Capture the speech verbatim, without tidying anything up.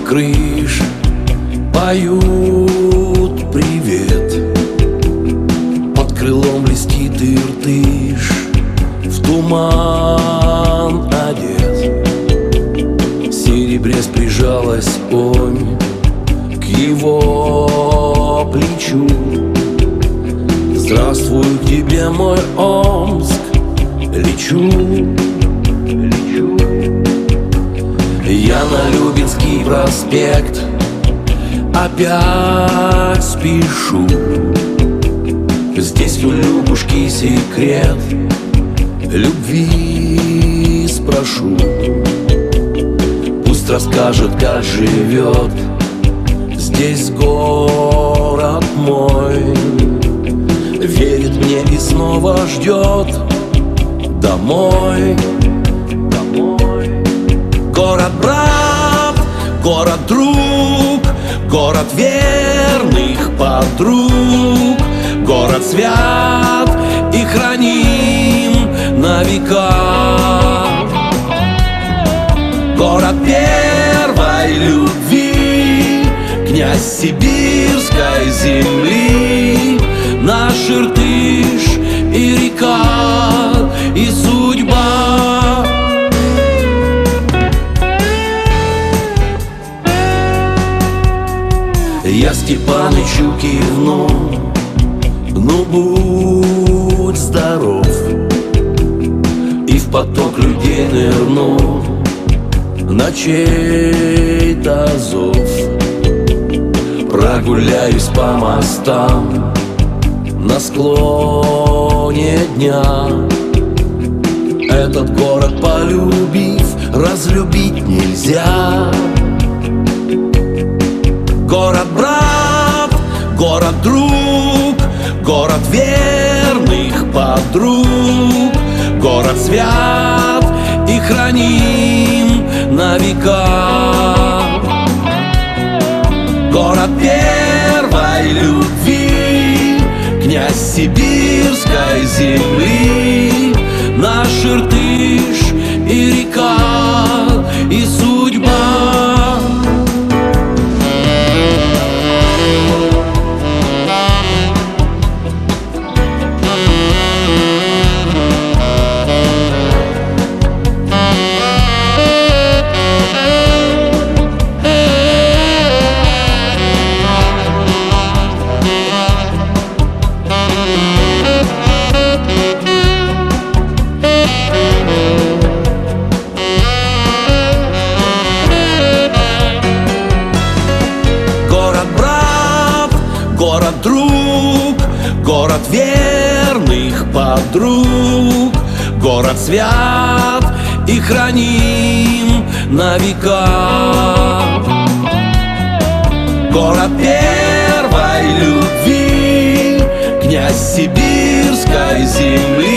крыш поют привет. Под крылом блестит Иртыш, в туман одет. Серебрясь прижалась онь к его плечу. Здравствуй, к тебе, мой Омск, лечу, лечу. Я на Любинский проспект опять спешу. Здесь у Любушки секрет любви спрошу. Пусть расскажет, как живет здесь город мой. Верит мне и снова ждет домой, домой. Город брат, город друг, город верных подруг, город свят и храним на века. Город первой любви, князь сибирской земли, наш Иртыш и река, и судьба. Я Степанычу кивну: ну будь здоров. И в поток людей нырну на чей-то зов. Прогуляюсь по мостам на склоне дня. Этот город, полюбив, разлюбить нельзя. Город брат, город друг, город верных подруг, город свят и храним на века. Город первой любви, князь сибирской земли, наш Иртыш и река, и судьба. Город друг, город верных подруг, город свят и храним на века. Город первой любви, князь сибирской земли,